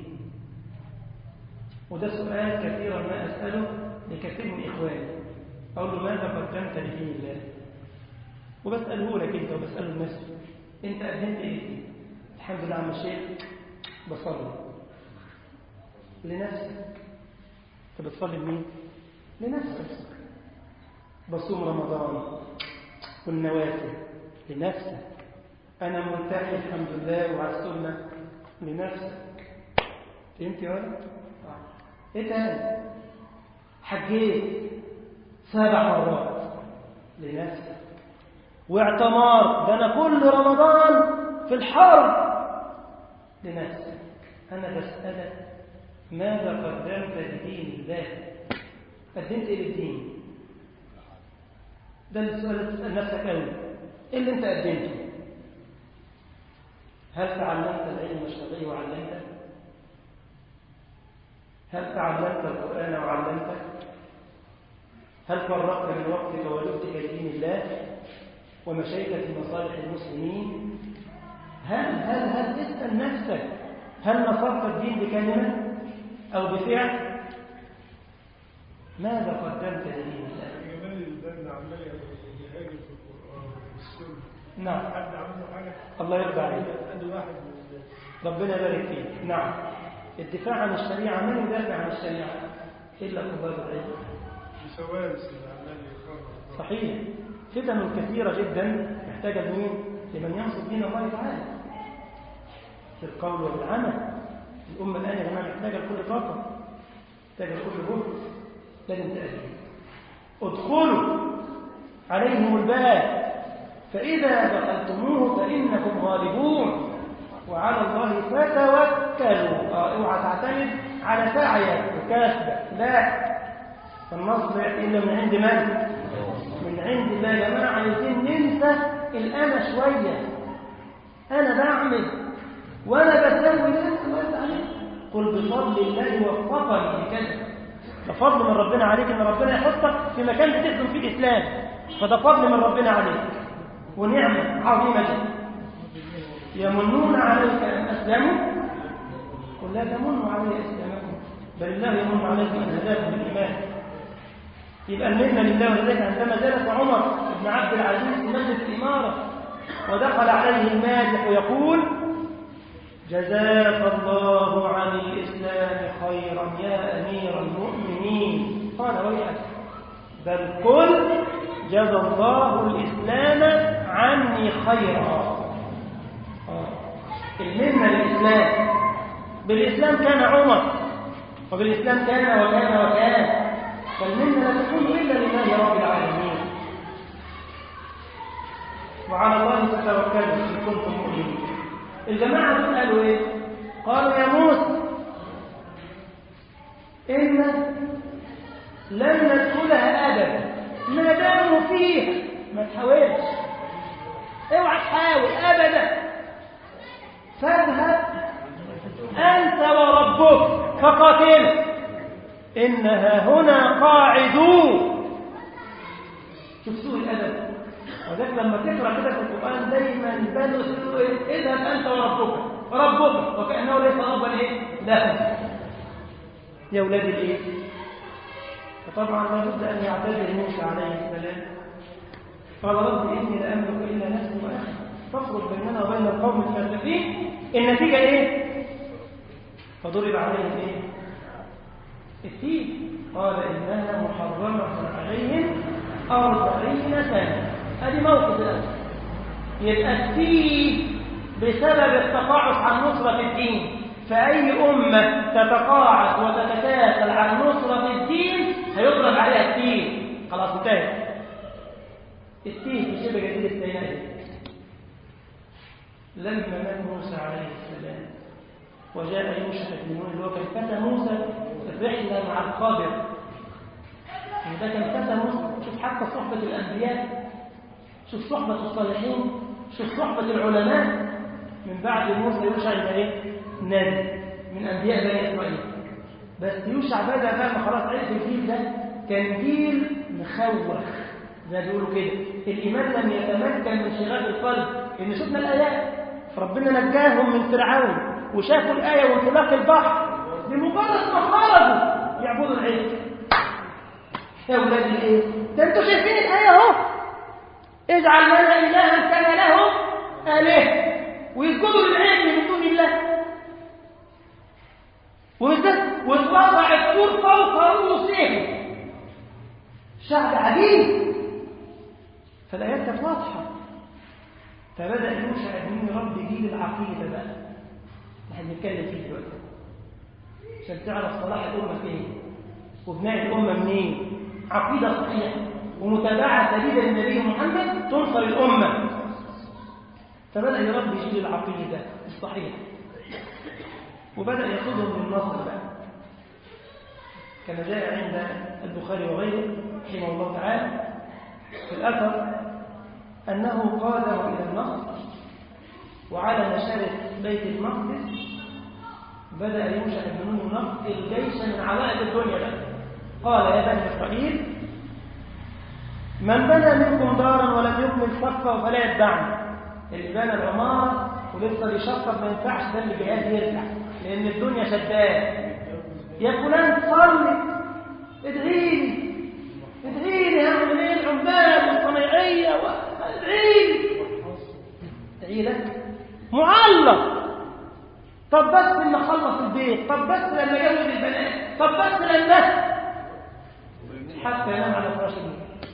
Speaker 1: وده سؤال كثيرا ما أسأله لكثير من إخواني، أقول له ماذا قدمت لدين الله؟ وبسأله لك أنت وبسأله الناس، أنت قدمت إيه؟ الحمد لله عم الشيخ بصلي لنفسك. أنت بتصلي لمين؟ لنفسك. بصوم رمضان والنوافل لنفسك. أنا ملتحي الحمد لله وعلى السنة لنفسك. فهمت يا ولد؟ إيه تاني؟ حجيت 7 مرات لنفسك. واعتمار ده أنا كل رمضان في الحرب لنفسك. أنا بسألك ماذا قدمت لدين الله؟ قدمت إيه للدين؟ ده السؤال اللي تسأل نفسك أوي. إيه اللي أنت قدمته؟ هل تعلمت العلم الشرعي وعلمته؟ هل تعلمت القرآن وعلمته؟ هل فرقت من وقتك وجهدك لدين الله ومشيت في مصالح المسلمين؟ هل تسأل نفسك هل نصرت الدين بكلمة أو بفعل؟ ماذا قدمت لدين الله؟ نعم. الله يرضى عليك. ربنا يبارك فيك. نعم. الدفاع عن الشريعة، من يدافع عن الشريعة إلا طلاب العلم؟ صحيح. فتن كثيرة جدا محتاجة لمن ينصر دين الله تعالى في القول والعمل. الأمة الآن يا جماعة محتاجة لكل طاقة، محتاجة لكل جهد. لازم تأدي. ادخلوا عليهم الباب فإذا دخلتموه فإنكم غالبون وعلى الله فتوكلوا. اوعى تعتمد على سعيك وكاسبك، لا. فالنصر يأتي إلا من عند من؟ من عند الله. يا جماعة عايزين ننسى الأنا شوية. أنا بعمل وأنا بسوي ده. الله يرضى عليك. قل بفضل الله وفقني لكذا. ده فضل من ربنا عليك ان ربنا يحطك في مكان بتخدم فيه الاسلام، فده فضل من ربنا عليك ونعمه عظيمه جدا. يمنون عليك ان اسلموا قل لا تمنوا علي اسلامكم بل الله يمن عليكم ان هداكم بالايمان. يبقى المنه لله. ولذلك عندما جلس عمر بن عبد العزيز في مجلس الاماره ودخل عليه المادح ويقول جزاك الله عن الإسلام خيرا يا أمير المؤمنين، قال ويحك بل قل جزى الله الإسلام عني خيرا. المنة للإسلام، بالإسلام كان عمر وبالإسلام كان وكان وكان، فالمنة لا تكون إلا لله رب العالمين. وعلى الله فتوكلوا إن كنتم مؤمنين. الجماعة دول قالوا ايه؟ قالوا يا موسى إن لن ندخلها أبدا ما داموا فيها، ما تحاولش، اوعى تحاول أبدا، فاذهب أنت وربك فقاتل إنها هنا قاعدون. شوف سوء الأدب. وذلك لما تقرأ كده في القرآن دايما بنو اذهب أنت وربك وكأنه ليس ربا إيه؟ لا يا أولاد الإيه؟ فطبعا لابد أن يعتذر موسى عليه السلام، قال رب إني لا أملك إلا نفسي وأخي فافرق بيننا وبين القوم الفاسقين. النتيجة إيه؟ فضرب عليهم إيه؟ التين. قال إنها محرمة عليهم 40 سنة. هذه موقف الأول. يبقى التين بسبب التقاعس عن نصرة الدين، فأي أمة تتقاعس وتتكاسل عن نصرة الدين هيضرب عليها التين. خلاص انتهت. التين في شبه جزيرة سيناء لما مات موسى عليه السلام وجاء يوشع بن نون اللي هو كان فتى موسى في الرحلة مع الخضر، وده كان فتى موسى. شوف حتى صحبة الأنبياء، شوف صحبة الصالحين، شوف صحبة العلماء. من بعد موسى يوشع يبقى ايه؟ نبي من أنبياء بني إسرائيل. بس يوشع بدأ بقى خلاص عرف الجيل ده كان جيل مخوخ زي ما بيقولوا كده، الإيمان لم يتمكن من شغاف القلب. إن شفنا الآيات فربنا نجاهم من فرعون وشافوا الآية وانطلاق البحر بمجرد ما خرجوا يعبدوا العجل. يا أولاد الإيه؟ ده أنتوا شايفين الآية أهو، اجعل لنا إلها كان لهم آلهة ويسجدوا للعجل من دون الله، واترفع الطور فوق رؤوسهم. شعب عجيب. فالآيات كانت واضحة. فبدأ يوشع بن رب جيل العقيدة بقى احنا بنتكلم فيه دلوقتي عشان تعرف صلاح الأمة فين وبناء الأمة منين. عقيدة صحيحة ومتابعة سبيل النبي محمد تنصر الأمة. فبدأ يربي جيل العقيدة الصحيحة وبدأ يقودهم للنصر بقى، كما جاء عند البخاري وغيره رحمه الله تعالى في الأثر أنه قاده إلى النصر. وعلى مشارف بيت المقدس بدأ يوشع بن نون ينقل الجيش من علائق الدنيا بقى. قال يا بني إسرائيل من بنى منكم دارا ولم يكمل سقفه فلا يتبعني. اللي بنى العمارة ولسه بيشطب ما ينفعش، ده اللي جاهز يرجع لأن الدنيا شداه. يا فلان صلي ادعي لي هعمل ايه العمال والصنايعية ادعي لك معلق. طب بس لما اخلص البيت، طب بس لما اجوز البنات، طب بس لما حتى ينام على فراش البيت.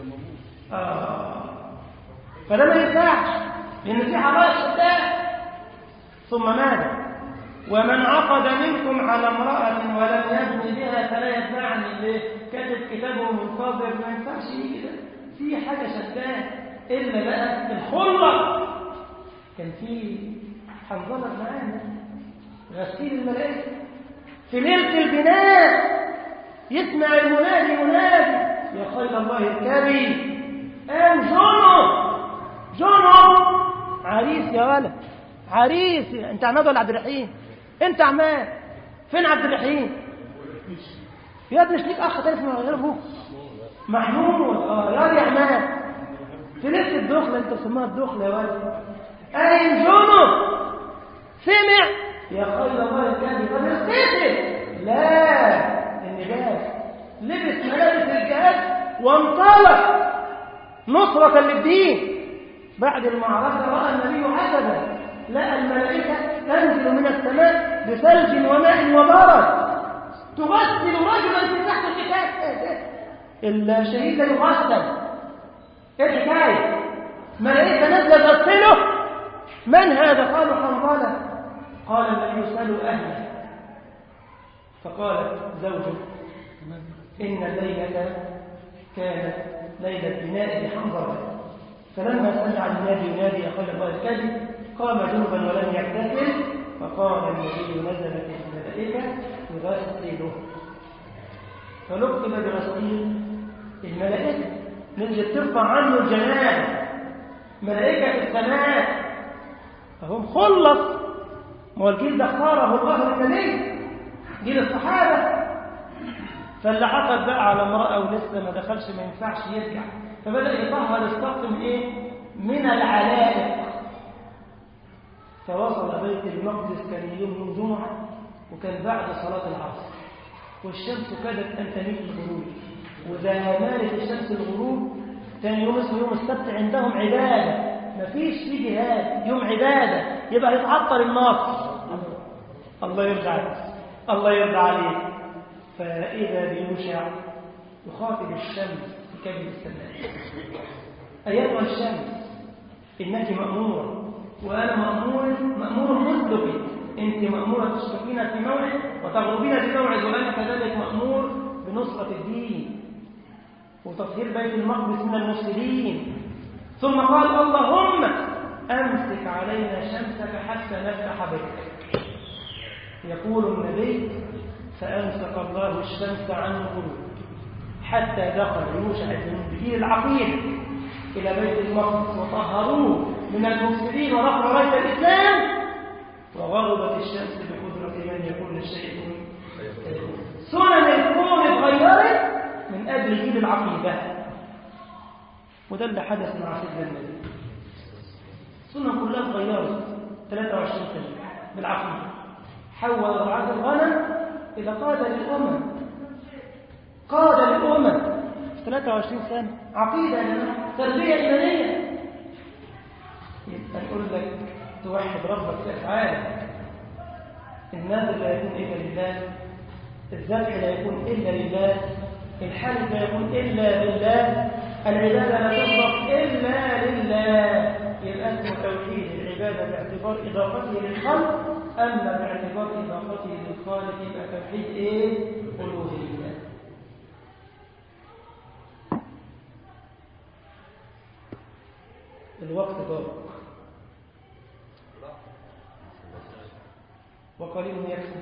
Speaker 1: فده ما ينفعش لان في عرائش شداه. ثم ماذا؟ ومن عقد منكم على امرأة ولم يزن بها فلا يتبعني. اللي كاتب كتابه منتظر ما ينفعش يجي ده، في حاجة شداه إلا بقى الخلة. كان في حنظلة معانا غسيل الملائكة في ليلة البناء يسمع المنادي ينادي يا خير الله اركبي. قام جنب عريس يا ولد عريس. انت عماد ولا عبد الرحيم؟ انت عماد. فين عبد الرحيم؟ يا ابني ليك أخ تاني اسمه غير أبوك محمود. يا عماد تلف الدخلة، أنت بتسموها الدخلة يا ولد. أين جنب سمع يا خير الله الكلب طب اختفل. لا النجاة لبس ملابس الجهاد وانطلق نصرة للدين. بعد المعركة رأى النبي عجبا، لقى الملائكة تنزل من السماء بثلج وماء وبرد تغسل رجلا في تحت القتال. الشهيد لا يغسل. ايه الحكاية؟ ملائكة نزل تغسله. من هذا؟ قالوا حنظلة. قال النبي اسألوا أهله. فقالت زوجه إن الليلة كانت ليلة بناء لحنظلة، فلما سمع النادي ينادي يا خير الله الكذب قام جنبا ولم يغتسل. فقال النبي نزلت الملائكة يغسله، فلقب بغسيل الملائكة نزلت ترفع عنه الجناب. ملائكة في السماء فهم خلص. ما هو الجيل ده خاره الله النبي جيل الصحابة. فاللي عقد بقى على امرأة ولسه ما دخلش ما ينفعش يرجع، فبدأ يطهر السقف من ايه؟ من العلائق. فوصل بيت المقدس كان يوم جمعة وكان بعد صلاة العصر والشمس كادت أن تميل الغروب، وإذا مالت الشمس الغروب كان يوم اسمه يوم السبت عندهم عبادة، مفيش فيه جهاد، يوم عبادة، يبقى يتعطل الناس. الله يرضى عليك، الله يرضى عليك. فإذا بيوشع يخاطب الشمس في كبد السماء: أيتها الشمس إنك مأمورة وأنا مأمور مطلق. أنت مأمورة تشرقين في موعد وتغربين في موعد، وأنا كذلك مأمور بنصرة الدين وتطهير بيت المقدس من المفسدين. ثم قال: اللهم أمسك علينا شمسك حتى نفتح بك. يقول النبي: فأمسك الله الشمس عن الغروب حتى دخل يوشع بن جيل العقيل إلى بيت المقدس وطهروه من المفسدين ورفعوا راية الإسلام، وغربت الشمس بقدرة من يكون الشيء. سنن الكون اتغيرت من أجل جيل العقيدة، وده اللي حدث مع سيدنا النبي. السنن كلها اتغيرت 23 سنة بالعقيدة. حول رعاة الغنم إلى قادة للأمم، قادة للأمم 23 سنة عقيدة، تربية إيمانية. يبقى نقول لك توحد ربك في أفعالك. النذر لا يكون إلا لله، الذبح لا يكون إلا لله، الحلف لا يكون إلا لله، العبادة لا تصرف إلا لله. يبقى اسمه توحيد العبادة باعتبار إضافته للخلق، أما باعتبار إضافته للخالق يبقى توحيد إيه؟ ألوهية. الوقت ضاق وقليل يكفي،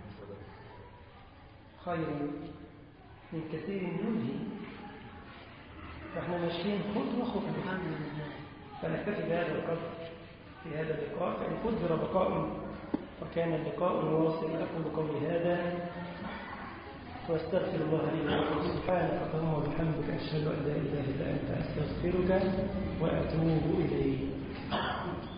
Speaker 1: خير من كثير يلهي. فاحنا ماشيين خطوة خطوة، فنكتفي بهذا القدر في هذا اللقاء، فإن قدر بقاء وكان اللقاء واصل. أقول قولي هذا واستغفر الله لي ولكم. سبحانك اللهم وبحمدك أشهد أن لا إله إلا أنت أستغفرك وأتوب إليك.